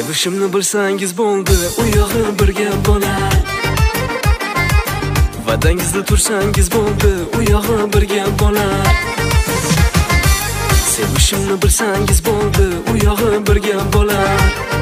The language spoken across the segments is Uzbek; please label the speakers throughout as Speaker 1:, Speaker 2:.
Speaker 1: Sevishimni bilsangiz bo'ldi, u yog'i birga bo'lar. Va'dangizda tursangiz bo'ldi, u yog'i birga bo'lar. Sevishimni bilsangiz bo'ldi, u yog'i birga bo'lar.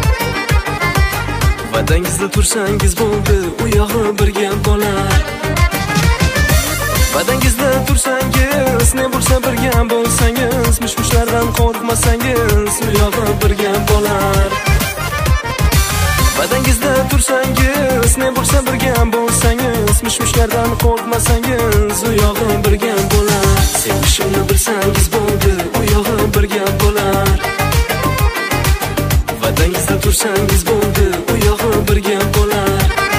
Speaker 1: Va'dangizda tursangiz bo'ldi, u yog'i birga bo'lar. Va'dangizda tursangiz, ne bo'lsa birga bo'lsangiz, mushmushlardan qo'rqmasangiz, u yog'i birga bo'lar. Va'dangizda tursangiz, ne bo'lsa birga bo'lsangiz, mushmushlardan qo'rqmasangiz, u yog'i birga bo'lar. Sevishimni bilsangiz bo'ldi, u yog'i birga bo'lar. Va'dangizda tursangiz bo'ldi, u yog'i birga bo'lar.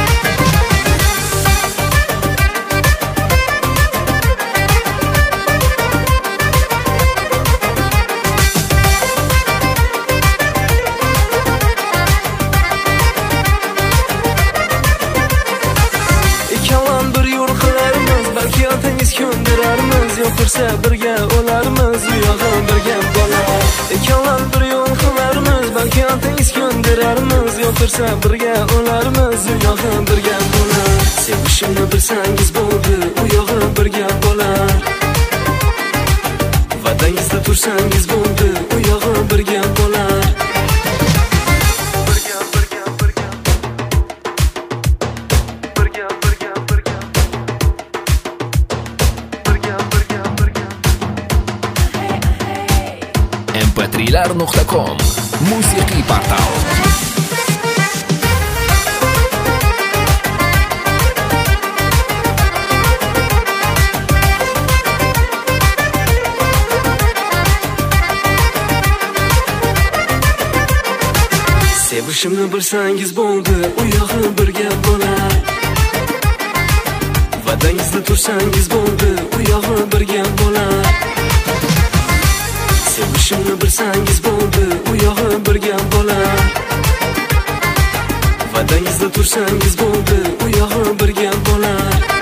Speaker 1: Yo'qsa birga o'larmiz, u yog'i birga bo'lar. Ikkovlar bir yo'l qilarmiz, balki otangiz ko'ndirarmiz. Yo'qsa birga o'larmiz, u yog'i birga bo'lar. Sevishimni bilsangiz bo'ldi, u yog'i birga bo'lar. Va'dangizda tursangiz bo'ldi, u yog'i birga bo'lar.
Speaker 2: mp3lar.com musiqiy portal.
Speaker 1: Sevishimni bilsangiz bo'ldi, u yog'i birga bo'lar. Va'dangizda tursangiz bo'ldi, u yog'i birga bo'lar. Sevishimni bilsangiz bo'ldi, u yog'i birga bo'lar. Va'dangizda tursangiz bo'ldi, u yog'i birga bo'lar.